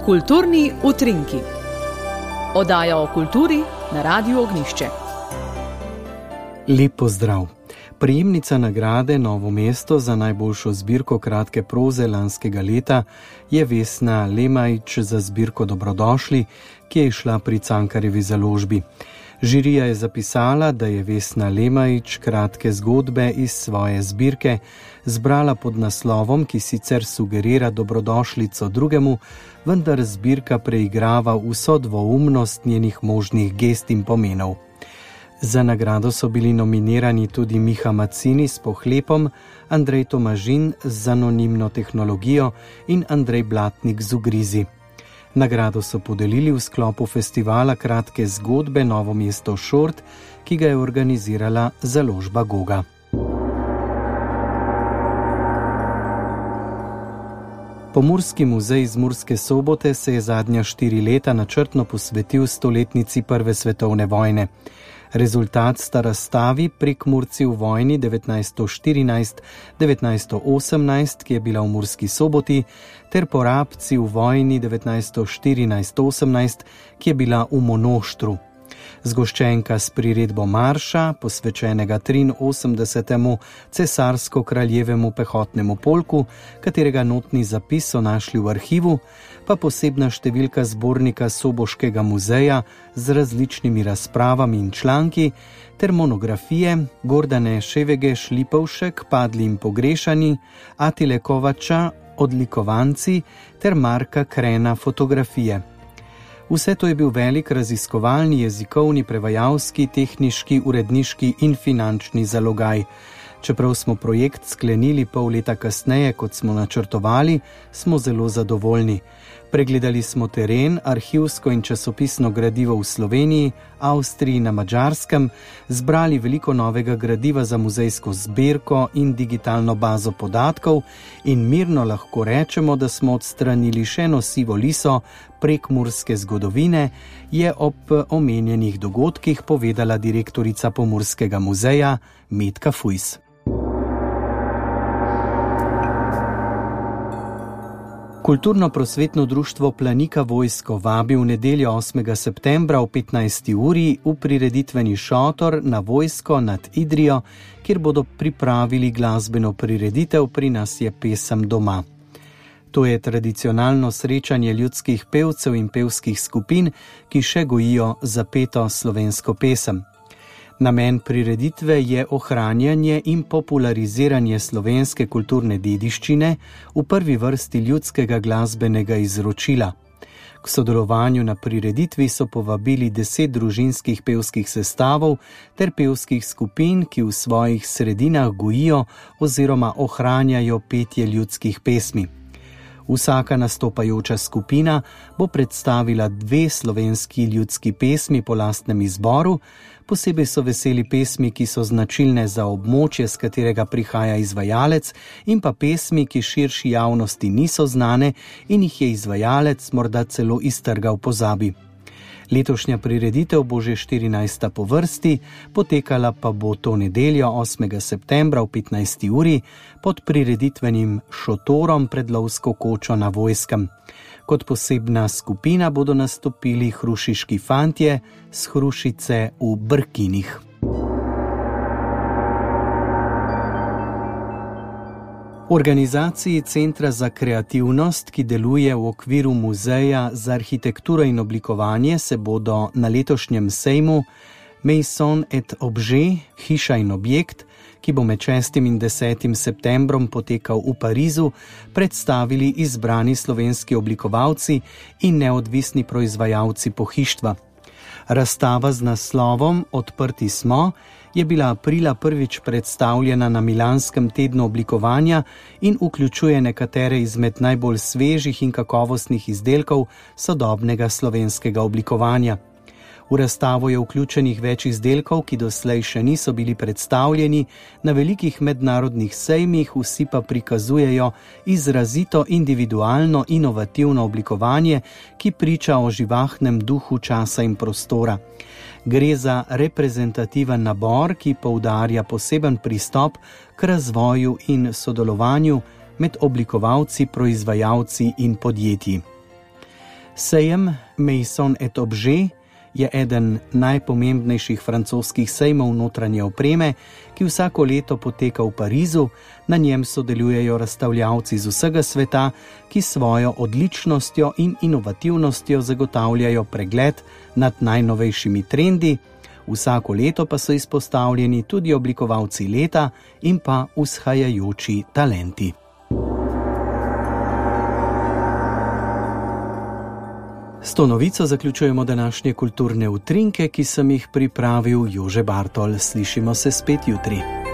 Kulturni utrinki. Oddaja o kulturi na Radiu Ognjišče. Lep pozdrav. Prejemnica nagrade Novo mesto za najboljšo zbirko kratke proze lanskega leta je Vesna Lemajič za zbirko Dobrodošli, ki je išla pri Cankarjevi založbi. Žirija je zapisala, da je Vesna Lemajič kratke zgodbe iz svoje zbirke zbrala pod naslovom, ki sicer sugerira dobrodošlico drugemu, vendar zbirka preigrava vso dvoumnost njenih možnih gest in pomenov. Za nagrado so bili nominirani tudi Miha Macini s Pohlepom, Andrej Tomažin z Anonimno tehnologijo in Andrej Blatnik z Ugrizi. Nagrado so podelili v sklopu festivala kratke zgodbe Novo mesto Šort, ki ga je organizirala založba Goga. Pomurski muzej iz Murske Sobote se je zadnja 4 leta načrtno posvetil stoletnici Prve svetovne vojne. Rezultat sta razstavi Prekmurci v vojni 1914-1918, ki je bila v Murski Soboti, ter Porabci v vojni 1914-18, ki je bila v Monoštru. Zgoščenka s priredbo marša, posvečenega 83. cesarsko-kraljevemu pehotnemu polku, katerega notni zapis so našli v arhivu, pa posebna številka zbornika Soboškega muzeja z različnimi razpravami in članki, ter monografije Gordane Ševege-Šlipovšek, Padli in pogrešani, Atile Kovača, Odlikovanci ter Marka Krena, Fotografije. Vse to je bil velik raziskovalni, jezikovni, prevajalski, tehniški, uredniški in finančni zalogaj. Čeprav smo projekt sklenili pol leta kasneje, kot smo načrtovali, smo zelo zadovoljni. Pregledali smo teren, arhivsko in časopisno gradivo v Sloveniji, Avstriji in na Madžarskem, zbrali veliko novega gradiva za muzejsko zbirko in digitalno bazo podatkov in mirno lahko rečemo, da smo odstranili še eno sivo liso prekmurske zgodovine, je ob omenjenih dogodkih povedala direktorica Pomurskega muzeja Metka Fujs. Kulturno-prosvetno društvo Planika vojsko vabi v nedeljo 8. septembra ob 15. uri v prireditveni šotor na Vojsko nad Idrijo, kjer bodo pripravili glasbeno prireditev Pri nas je pesem doma. To je tradicionalno srečanje ljudskih pevcev in pevskih skupin, ki še gojijo zapeto slovensko pesem. Namen prireditve je ohranjanje in populariziranje slovenske kulturne dediščine, v prvi vrsti ljudskega glasbenega izročila. K sodelovanju na prireditvi so povabili 10 družinskih pevskih sestavov ter pevskih skupin, ki v svojih sredinah gojijo oziroma ohranjajo petje ljudskih pesmi. Vsaka nastopajoča skupina bo predstavila 2 slovenski ljudski pesmi po lastnem izboru, posebej so veseli pesmi, ki so značilne za območje, z katerega prihaja izvajalec, in pa pesmi, ki širši javnosti niso znane in jih je izvajalec morda celo iztrgal pozabi. Letošnja prireditev bo že 14. po vrsti, potekala pa bo to nedeljo 8. septembra v 15. uri pod prireditvenim šotorom pred lovsko kočo na Vojskem. Kot posebna skupina bodo nastopili hrušiški fantje s Hrušice v Brkinih. Organizaciji Centra za kreativnost, ki deluje v okviru Muzeja za arhitekturo in oblikovanje, se bodo na letošnjem sejmu Maison et Objet, hiša in objekt, ki bo med 6. in 10. septembrom potekal v Parizu, predstavili izbrani slovenski oblikovalci in neodvisni proizvajalci pohištva. Razstava z naslovom Odprti smo je bila aprila prvič predstavljena na Milanskem tednu oblikovanja in vključuje nekatere izmed najbolj svežih in kakovostnih izdelkov sodobnega slovenskega oblikovanja. V razstavo je vključenih več izdelkov, ki doslej še niso bili predstavljeni na velikih mednarodnih sejmih, vsi pa prikazujejo izrazito individualno, inovativno oblikovanje, ki priča o živahnem duhu časa in prostora. Gre za reprezentativen nabor, ki poudarja poseben pristop k razvoju in sodelovanju med oblikovalci, proizvajalci in podjetji. Sejem Maison et Objet je eden najpomembnejših francoskih sejmov notranje opreme, ki vsako leto poteka v Parizu. Na njem sodelujejo razstavljavci z vsega sveta, ki svojo odličnostjo in inovativnostjo zagotavljajo pregled nad najnovejšimi trendi. Vsako leto pa so izpostavljeni tudi oblikovalci leta in pa vzhajajoči talenti. S to novico zaključujemo današnje kulturne utrinke, ki sem jih pripravil Jože Bartol. Slišimo se spet jutri.